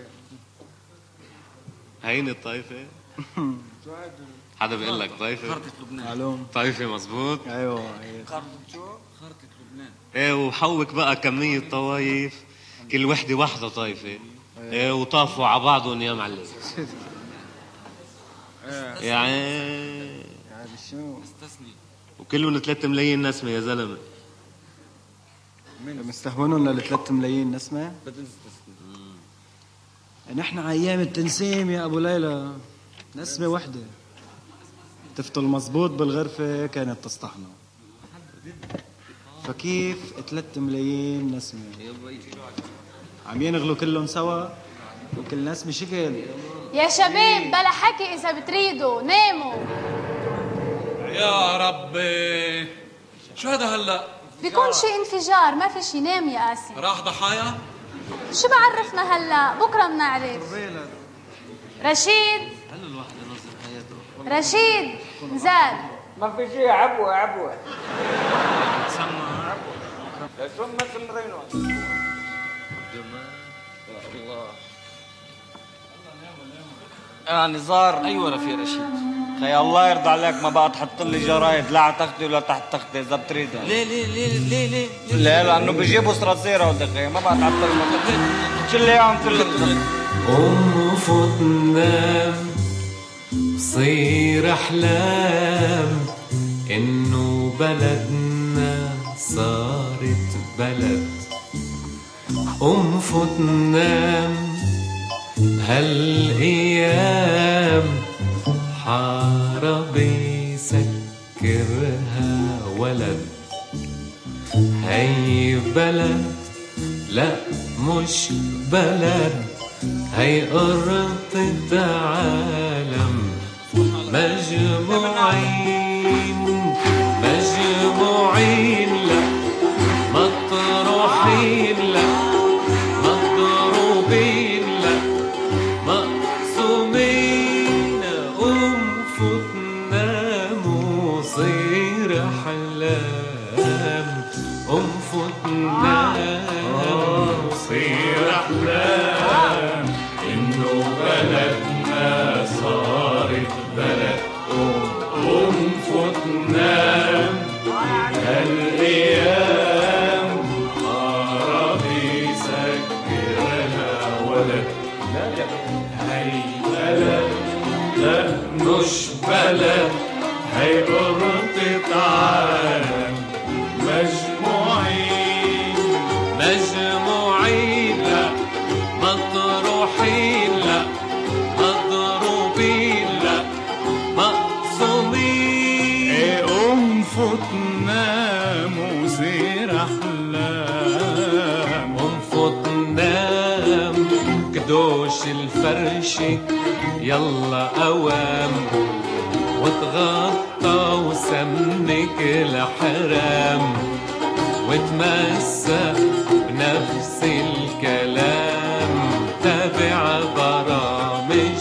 هيني الطائفة. حدا بيقول لك طائفة؟ خارطة لبنان. طائفة مزبوط؟ ايوه. خارطة شو؟ خارطة لبنان. ايه وحوك بقى كمية طوايف كل وحدة واحدة طائفة. ايه وطافوا على بعضهم يا معلم. يعني شو؟ استثني. وكلهم 3 ملايين نسمة يا زلمة. مستهونون ل 3 ملايين نسمة؟ نحن على ايام التنسيم يا ابو ليلى نسمة وحدة تفطل مزبوط بالغرفة كانت تصطحنا. فكيف 3 ملايين نسمة عم ينغلوا كلهم سوا وكل نسمة شكل. يا شباب بلا حكي اذا بتريدوا ناموا. يا ربي شو هذا هلا؟ بيكون شي انفجار ما في شي. نام يا قاسم. راح ضحايا؟ شو بعرفنا هلا بكره بنعرف. رشيد هلا الواحد ينظم حياته. رشيد نزال. ما في شيء. عبوة تسمع شو مثل رينو. يا نزار. ايوه رفيق رشيد. خي الله يرضى عليك ما بقى تحط لي جرايد لا على تختي ولا تحت تختي اذا بتريدها. ليه ليه ليه ليه ليه؟ ليه لانه بيجيبوا صراصيره ودخيه ما بقى تحط لي شو اللي اياهم كلهم. فوت نام صير احلام انه بلدنا صارت بلد. فوت نام هالايام حارب يسكرها ولد. هي بلد لا مش بلد هي أرض العالم. مجموعين لا مطروحين لا مضروبين لا مقسومين. فوت نام وصير أحلام. فوت نام وصير أحلام إنه بلدنا صارت بلد. فوت نام هالأيام قرب يسكرها ولد. هي بلد لا مش بلد هي أرض عالم. مجموعين لا مطروحين لا مضروبين لا مقسومين. فوت نام وصير أحلام. فوت مشي يلا اوام وتغطى وسمك الحرام وتمسك بنفس الكلام تابع برامج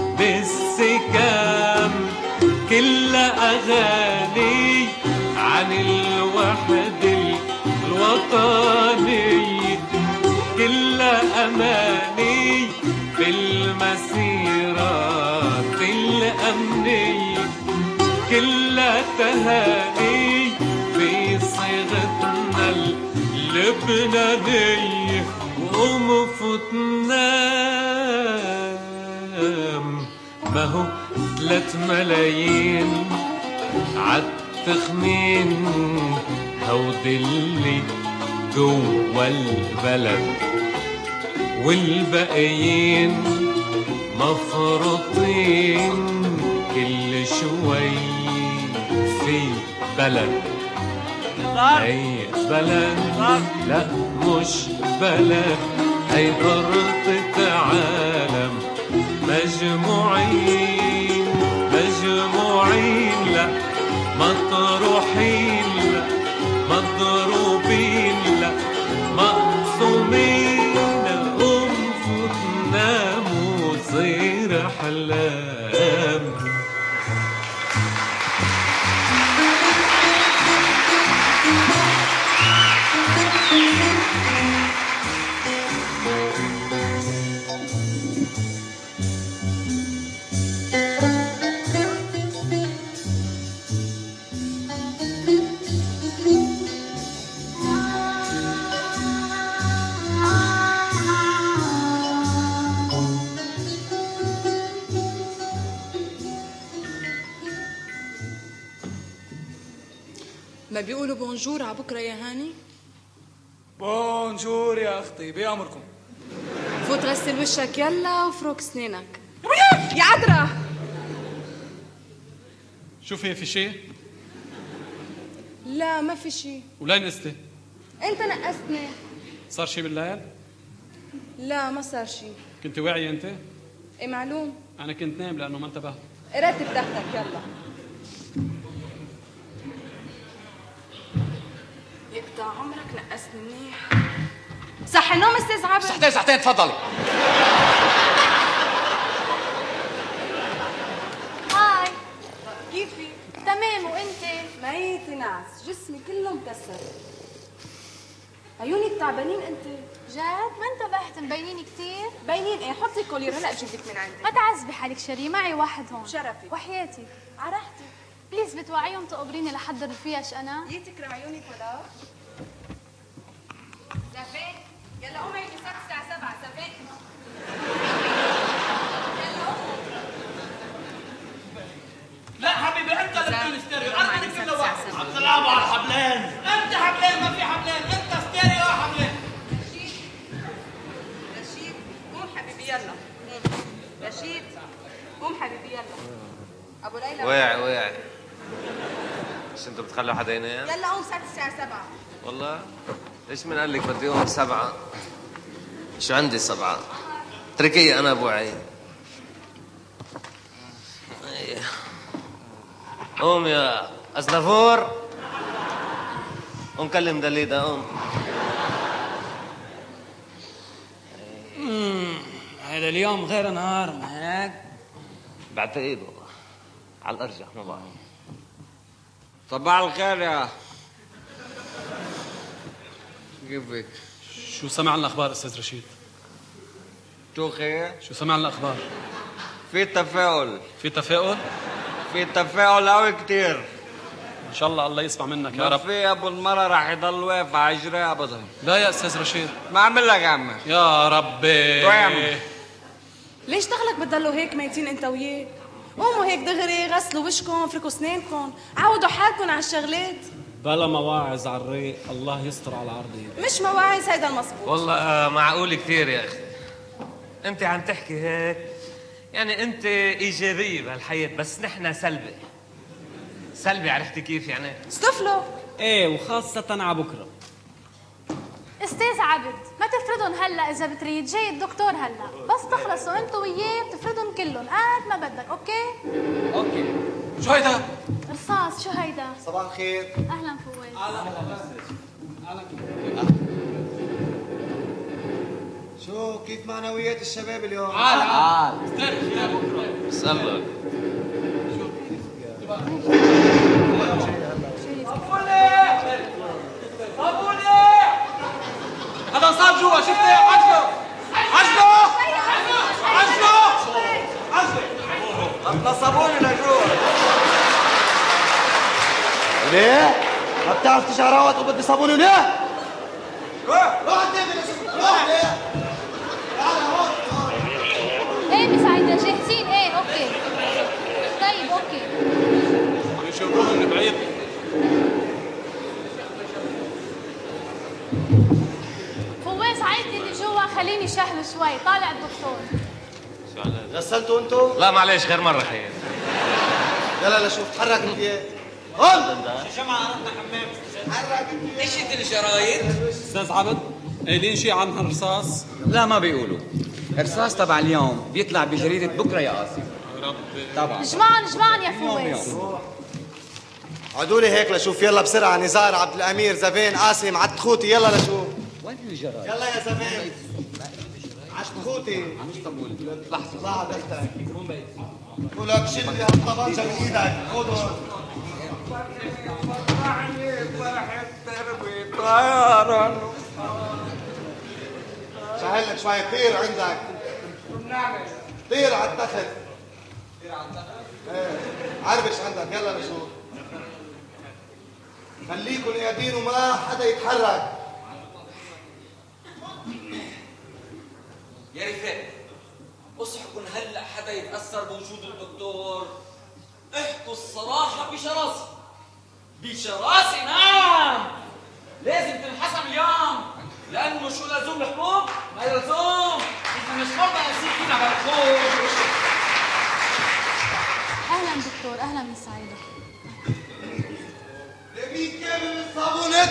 بالسكام كلها أغاني عن الوحدة الوطنية كلها أماني في المسيرات الأمنية كلها تهاني في صيغتنا اللبنانية ومفتنا ما هو 3 ملايين عالتخمين هود اللي جوا البلد والباقيين مفروضين كل شوي في بلد هي بلد لا مش بلد هي خرطة عالم مجموعين لا مطروحين لا مضروبين لا مقسومين أنفسنا وصير حلام ما بيقولوا بونجور على بكره يا هاني؟ بونجور يا اختي بأمركم. فوت غسل وشك يلا وفرك سنينك. يا عذرا شوفي في شيء؟ لا ما في شيء. ولين قستي؟ انت نقصتني. صار شيء بالليل؟ لا ما صار شيء. كنت واعية انت؟ ايه معلوم. انا كنت نايم لانه ما انتبهت. رتب تحتك يلا. يقطع عمرك نقصني منيح. صح النوم استاذ عبد. صحتين تفضلي. هاي كيفي؟ تمام وانت؟ ميتة ناس جسمي كله مكسر. عيونك تعبانين انت. جد؟ ما انتبهت مبينين كثير؟ باينين ايه؟ حطي كولير هلا بجيب لك من عندي. ما تعذبي حالك شري معي واحد هون. شرفي. وحياتي على راحتي. بليز بتوعيهم تقبريني لحضر الفيش انا؟ تكرم عيونك ولا؟ زفاف يلا قومي عيني صار الساعة 7 زفاف. يلا لا حبيبي انت اللي ستيريو انا كله واحد. عم تلعبوا على الحبلين. انت حبلين ما في حبلين انت ستيريو حبلين. رشيد قوم حبيبي يلا. رشيد قوم حبيبي يلا. ابو ليلى واعي بس انتوا بتخلوا حدا ينام؟ يلا قوم صارت الساعة 7. والله ليش من قال لك بدي يوم 7؟ شو عندي 7؟ اتركي انا ابو عين. قوم يا أزنافور، قوم كلم دليدا قوم. هذا اليوم غير نهار ما هيك؟ بعتقد والله على الأرجح ما بعرف. صباح الخير يا كيفك؟ شو سمع عن الأخبار أستاذ رشيد؟ شو خير؟ شو سمع عن الأخبار؟ في تفاؤل. في تفاؤل؟ في تفاؤل قوي كتير. إن شاء الله الله يسمع منك يا ما رب. في أبو المرة راح يضل واقف على إجريه أبدا. لا يا أستاذ رشيد. ما أعمل لك يا عمي. يا ربي. شو يا عمي؟ ليش دخلك بتضلوا هيك ميتين انت وياه؟ قوموا هيك دغري غسلوا وشكم فركوا اسنانكم، عودوا حالكم على الشغلات. بلا مواعظ على الريق، الله يستر على عرضي. مش مواعظ هيدا المصبوط. والله معقول كثير يا أخي. أنت عم تحكي هيك يعني أنت إيجابية بهالحياة بس نحن سلبي عرفتي كيف يعني؟ استفلوا. ايه وخاصة على بكره. استاذ عبد ما تفردن هلا اذا بتريد، جاي الدكتور هلا، بس تخلصوا انتوا وياه بتفردن كلهم قد ما بدك. اوكي؟ اوكي. شو هيدا؟ رصاص. شو هيدا؟ صباح الخير. اهلا فواز. شو كيف معنويات الشباب اليوم؟ عال. اسألك. صابوني هذا صار جوا، شفته؟ عجله اطلع صابوني لجوا. ليه؟ ما بتعرف تشعر روت وبدي صابوني ليه؟ روح روح ليه؟ ايه مساعدة جاهزين؟ ايه اوكي. طيب اوكي. يشوفوه من بعيد. فواز عيدي اللي جوا، خليني شهله شوي. طالع الدكتور. غسلتوا انتوا؟ لا معلش غير مرة خير. يلا لشوف تحرك انت. هون جماعة رحنا حمام. تحرك انت. ايش الجرايد؟ استاذ عبد قايلين شيء عن هالرصاص؟ لا ما بيقولوا. الرصاص تبع اليوم بيطلع بجريدة بكره يا قاسم. طبعا. جمعن يا فواز. عدولي هيك لشوف. يلا بسرعة. نزار، عبد الأمير، زبين، قاسم، عد خوتي. يلا لشوف. وين الجرايد؟ يلا يا زبين. عد خوتي. لحظة. ضاع دفترك. ولك شيل لي هالطبنجة من ايدك. خذهم. سهل لك شوي. طير عندك. طير على التخت. عربش عندك. يلا نشوف. خليكم قاعدين وما حدا يتحرك. يا رفاق اصحكن هلا حدا يتاثر بوجود الدكتور. احكوا الصراحه بشراسه. نعم لازم تنحسم اليوم، لانه شو لزوم الحكم؟ ما يلزوم. اذا مش مرضى يصير فينا بالخوف. اهلا دكتور. اهلا من سعيدة. لمين كامل الصابونات.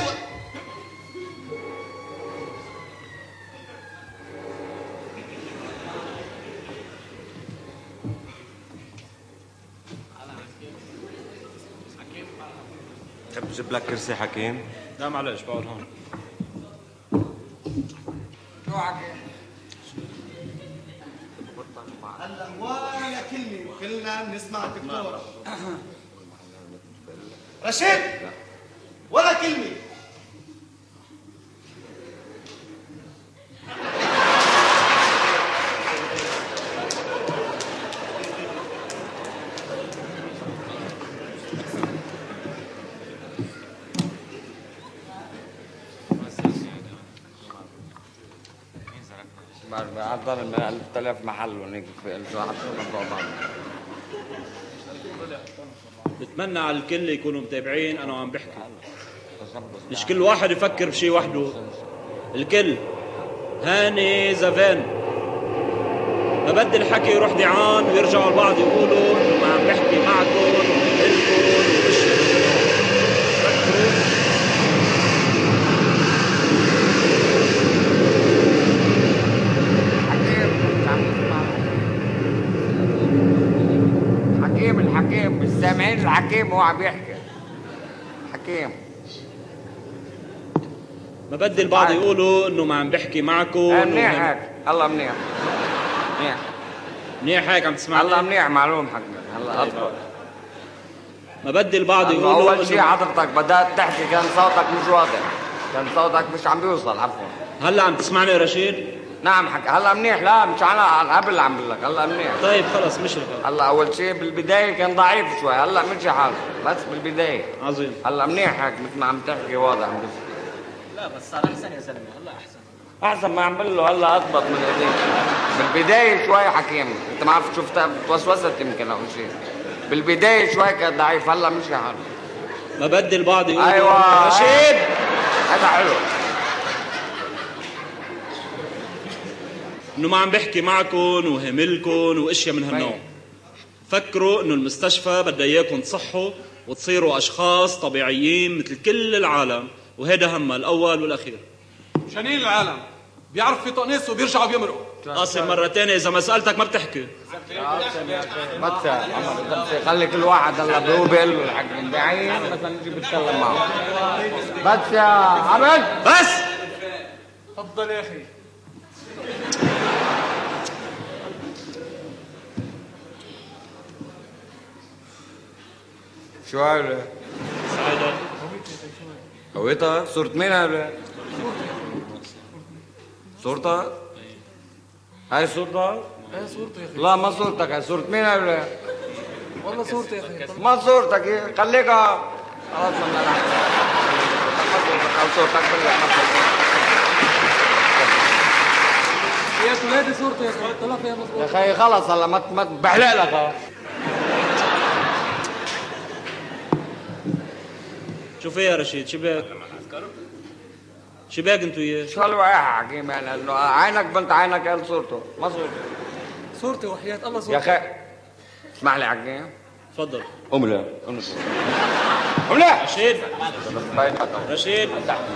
تحب جيب لك كرسي حكيم؟ لا معلش بقعد هون. شو حكيم؟ هلا ولا كلمة وكلنا بنسمع الدكتور. رشيد ولا كلمة. بعضل من 1000 محل هنيك في الواحد بعض. بتمنى على الكل يكونوا متابعين انا عم بحكي، مش كل واحد يفكر بشي وحده. الكل هاني زفان. ما بدي الحكي يروح دعان ويرجعوا البعض يقولوا انه ما عم بحكي معكم ومثلكم وبشركم. الحكيم مش سامعين الحكيم وهو عم يحكي. حكيم ما بدي البعض يقولوا انه ما عم بحكي معكم. منيح هيك. الله منيح. منيح هيك عم تسمعني؟ الله منيح معلوم حكيم. هلا اضبط. ما بدي البعض يقولوا اول شيء حضرتك بدات تحكي كان صوتك مش واضح، كان صوتك مش عم بيوصل. عفوا. هلا عم تسمعني رشيد؟ نعم حكي. هلا منيح. لا مش انا قبل عم بقول لك. هلا منيح. طيب خلص مشرف. هلا اول شيء بالبدايه كان ضعيف شوي. هلا مشي حاله بس بالبدايه. عظيم. هلا منيح هيك مثل ما عم تحكي واضح. عم بس لا بس صار احسن يا زلمه. هلا احسن ما عم بقول له. هلا اضبط من ايديك. بالبدايه شوي حكيم. انت ما عرفت شفتها توسوست يمكن او شيء. بالبدايه شوي كان ضعيف. هلا مشي حاله. ما بدي البعض يقولوا ايوه رشيد هذا حلو انه ما عم بحكي معكم وهملكم واشياء من هالنوع. فكروا انه المستشفى بدها اياكم تصحوا وتصيروا اشخاص طبيعيين مثل كل العالم، وهذا همها الاول والاخير. شنين العالم؟ بيعرف في طقنيس وبيرجعوا بيمرقوا. قاسم مرة تانية إذا ما سألتك ما بتحكي. بس خلي كل واحد هلا بيقول له الحق من بعيد مثلا نجي بتكلم معه. بس يا عبد بس تفضل يا اخي. شو هاي؟ سعادة هويتها؟ صورة مين هاي؟ صورتك؟ هاي صورتك؟ ايه صورتي يا اخي. لا ما صورتك، هاي صورة مين هاي؟ والله صورتي يا اخي. ما صورتك، خليكها خلاص بدنا نحكي. ما صورتك او صورتك بالله ما صورتك. يا ولادي صورتي يا اخي، طلع فيها مظبوط. يا اخي خلص هلا ما بحلق لك. شو في يا رشيد؟ شباك شباك انتو وياه؟ شو هالوقاحة حكيم يعني انه عينك بنت عينك قال صورته، ما صورته. صورتي وحياة الله صورتي. يا اخي اسمح لي حكيم. تفضل. قوم لا قوم لا رشيد رشيد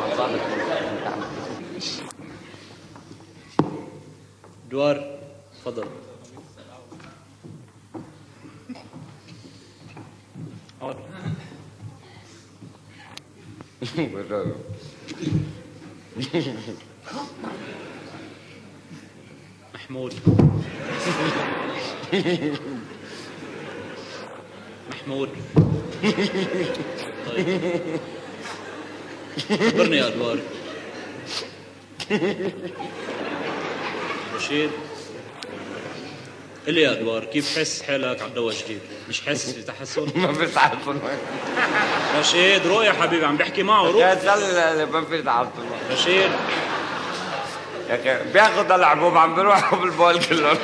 دوار تفضل. محمود محمود طيب خبرني يا أدوار. رشيد قل لي يا أدوار، كيف حس حالك على الدواء جديد؟ مش حاسس بتحسن؟ ما في تحسن. رشيد روح يا حبيبي، عم بحكي معه روح. يا زلمه ما في تحسن. رشيد يا اخي بياخذ الحبوب عم بيروحوا بالبول كلهم.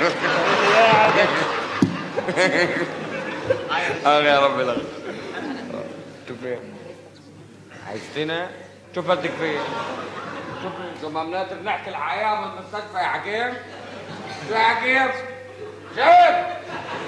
يا ربي لك شوفي عايزتنا شوف بدك فيه. شوفي شو ما بنقدر نحكي الحياه من المستشفى يا حكيم. شو يا حكيم؟ شوف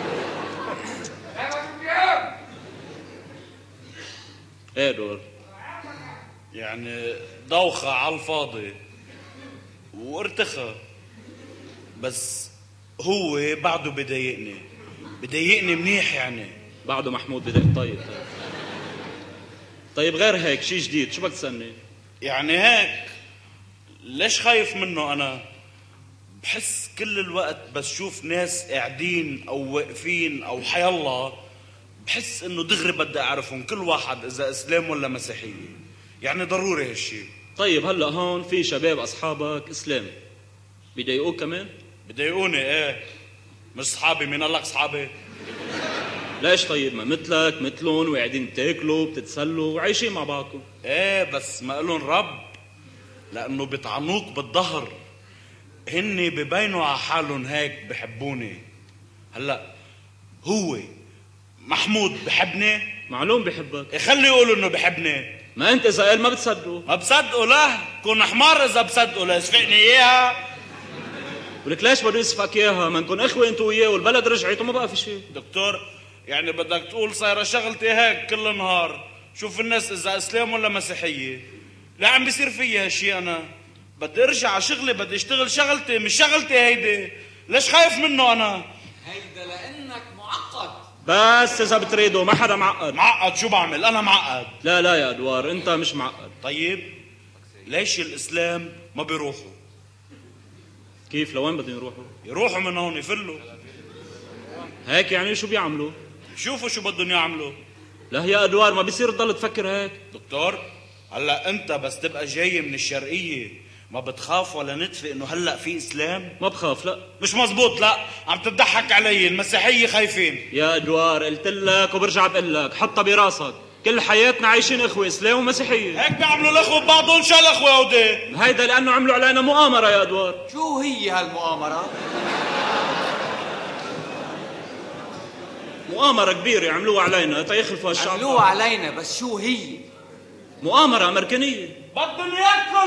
ايه دور يعني دوخة على الفاضي وارتخى، بس هو بعده بضايقني منيح يعني. بعده محمود بضايق. طيب غير هيك شيء جديد شو بدك تسألني؟ يعني هيك ليش خايف منه أنا؟ بحس كل الوقت بس شوف ناس قاعدين أو واقفين أو حيالله بحس إنه دغري بدي أعرفهم كل واحد إذا إسلام ولا مسيحية. يعني ضروري هالشي. طيب هلا هون في شباب أصحابك إسلام بيضايقوك كمان؟ بيضايقوني إيه، مش صحابي. مين قال لك صحابي؟ ليش طيب ما مثلك مثلهم وقاعدين تاكلوا بتتسلوا وعايشين مع بعضكم. ايه بس ما لهم رب، لانه بيطعنوك بالظهر. هن ببينوا على حالهم هيك بحبوني. هلا هو محمود بحبني؟ معلوم بحبك. خلي يقولوا انه بحبني. ما انت اذا قال ما بتصدقوا. ما بصدقوا. لا كون حمار اذا بصدقوا. لا يسفقني اياها. ولك ليش بده يسفك اياها؟ ما نكون اخوه انتوا وياه والبلد رجعت وما بقى في شيء. دكتور يعني بدك تقول صايره شغلتي هيك كل نهار، شوف الناس اذا اسلام ولا مسيحيه. لا عم بيصير فيها هالشيء. انا بدي ارجع على شغلي، بدي اشتغل شغلتي مش شغلتي هيدي. ليش خايف منه انا؟ هيدا لانك معقد. بس اذا بتريدوا ما حدا معقد. معقد شو بعمل؟ انا معقد. لا يا ادوار انت مش معقد. طيب ليش الاسلام ما بيروحوا؟ كيف لوين بدهم يروحوا؟ يروحوا من هون يفلوا. هيك يعني شو بيعملوا؟ شوفوا شو بدهم يعملوا. لا يا ادوار ما بيصير تضل تفكر هيك. دكتور هلا انت بس تبقى جاي من الشرقيه ما بتخاف ولا نتفق انه هلا في اسلام؟ ما بخاف. لا مش مزبوط. لا عم تضحك علي. المسيحيه خايفين. يا ادوار قلت لك وبرجع بقول لك حطها براسك، كل حياتنا عايشين اخوه اسلام ومسيحيه. هيك بيعملوا الاخوه ببعضهم. شو الاخوه هودي؟ هيدا لانه عملوا علينا مؤامره يا ادوار. شو هي هالمؤامره؟ مؤامره كبيره عملوها علينا تيخلفوا هالشعب. عملوها علينا بس شو هي؟ مؤامره امريكانيه. بدهم يقتلوا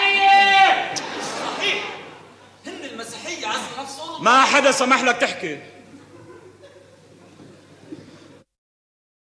المسيحيه. صحيح هن المسيحيه عزوا نفسهم. ما حدا سمح لك تحكي.